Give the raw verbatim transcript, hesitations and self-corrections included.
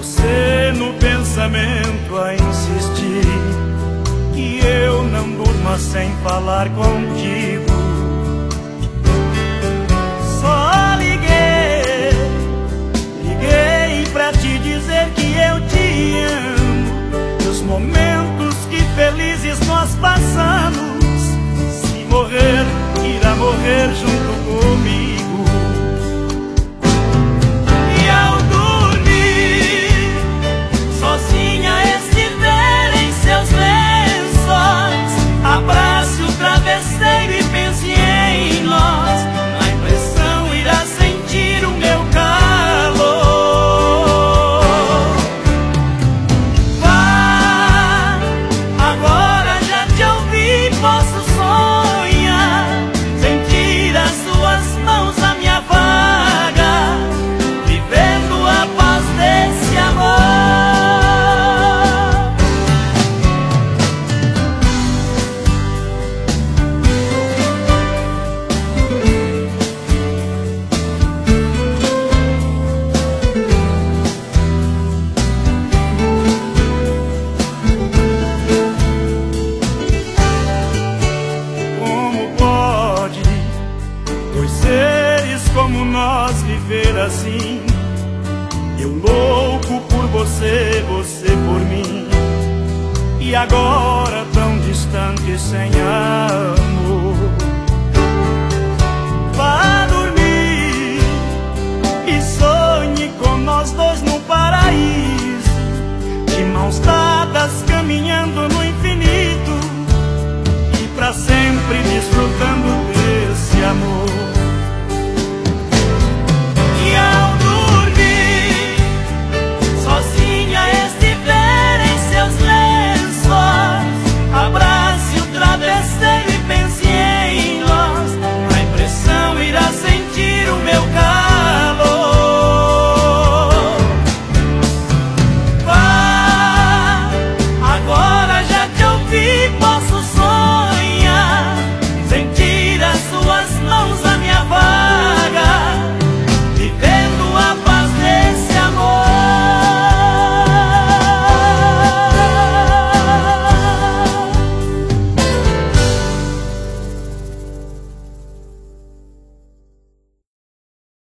você no pensamento a insistir, que eu não durma sem falar contigo. Só liguei, liguei pra te dizer que eu te amo, e os momentos que felizes nós passamos, se morrer, irá morrer junto comigo. E ao dormir, sozinha estiver em seus lençóis, abrace o travesseiro e pense em nós. Na impressão irá sentir o meu calor. Vá, agora já te ouvi, posso sonhar, sentir as suas mãos na minha vaga, vivendo a paz desse amor. Como pode dois seres como nós viver assim? Eu louco por você, você por mim, e agora tão distante sem ar.